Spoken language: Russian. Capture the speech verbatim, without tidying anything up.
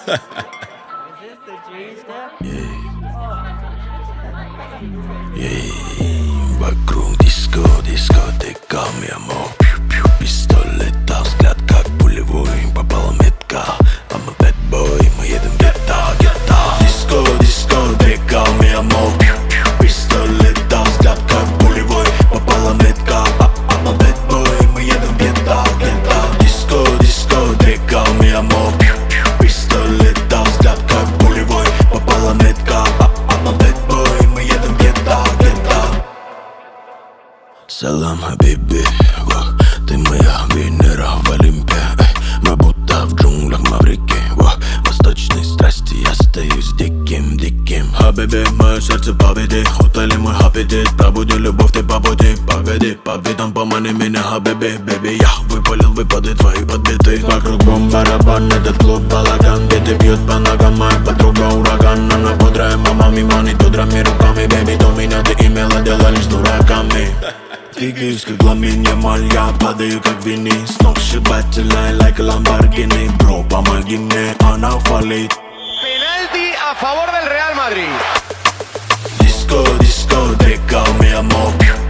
this the G step? Ей, вокруг диско, дискотека, mi amor. Пью-пью, пистолета, взгляд как пулевой. Попала метка, I'm a bad boy, мы едем где-то, где-то. Диско, дискотека, mi amor. Пью-пью, пистолета, взгляд как пулевой. Попала метка, I'm a bad boy, мы едем где-то, где-то. Диско, дискотека, mi amor. Пью-пью, пистолета, взгляд как пулевой. Попала метка, I'm a bad boy, мы едем где-то, где-то. Салам, хабиби, вах, ты моя Венера в Олимпе. Эй, мы будто в джунглях Маврики, вах, восточной страсти я остаюсь диким, диким. Хабиби, мое сердце победи, хотели мой аппетит. Пробуди любовь, ты по пути, погоди, по битам помани меня, хабиби, беби. Я выпалил выпады твои подбиты. Вокруг бомб-барабан, этот клуб балаган, где ты бьет по ногам, моя подруга ураган. Она бодрая, мама, мимо, не дудрами руками, беби. До меня ты имела дело лишь с дураками. Двигаюсь как ламин, Ямаль, я падаю как Винни. Сногсшибательная, like Lamborghini. Бро, помоги мне, она фалит. Penalti a favor del Real Madrid. Disco, discoteca, mi amor.